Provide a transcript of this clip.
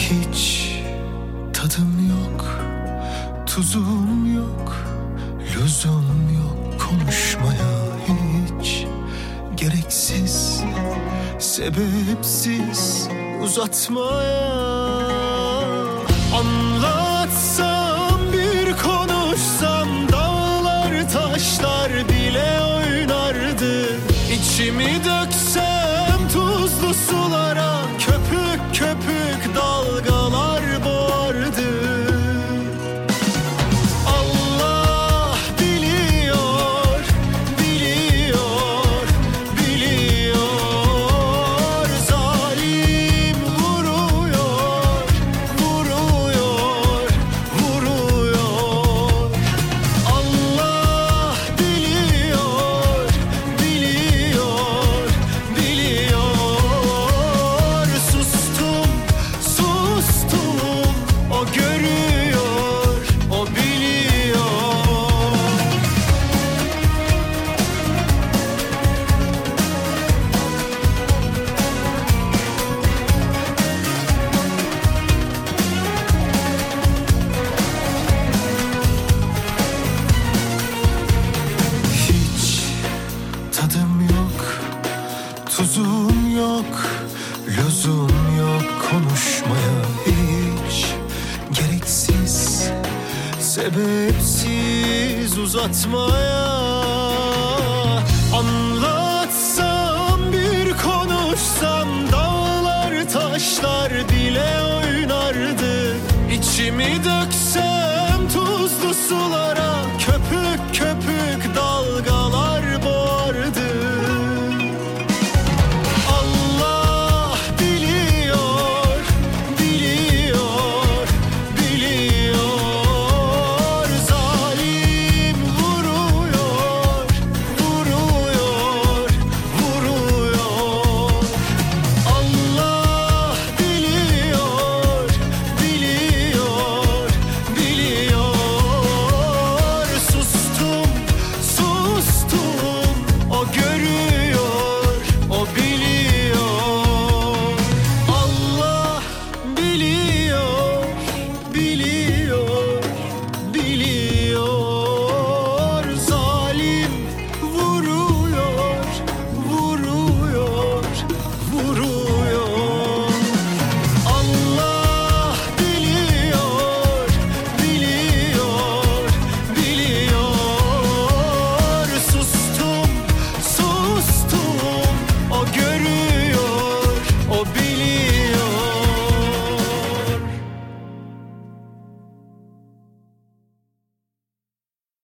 Hiç tadım yok, tuzum yok, lüzum yok konuşmaya hiç. Gereksiz, sebepsiz uzatmaya. Anlatsam, bir konuşsam, dağlar taşlar bile oynardı. İçimi döksem tuzlu sulara, köpük köpük dalgalar boğardı. Allah biliyor, biliyor, biliyor. Zalim vuruyor, vuruyor, vuruyor. Allah biliyor, biliyor, biliyor. Sustum, sustum, o görüyor, o biliyor. Hiç tadım yok, tuzum yok, lüzum yok konuşmaya hiç. Gereksiz, sebepsiz uzatmaya. Anlatsam, bir konuşsam, dağlar taşlar bile oynardı. İçimi döksem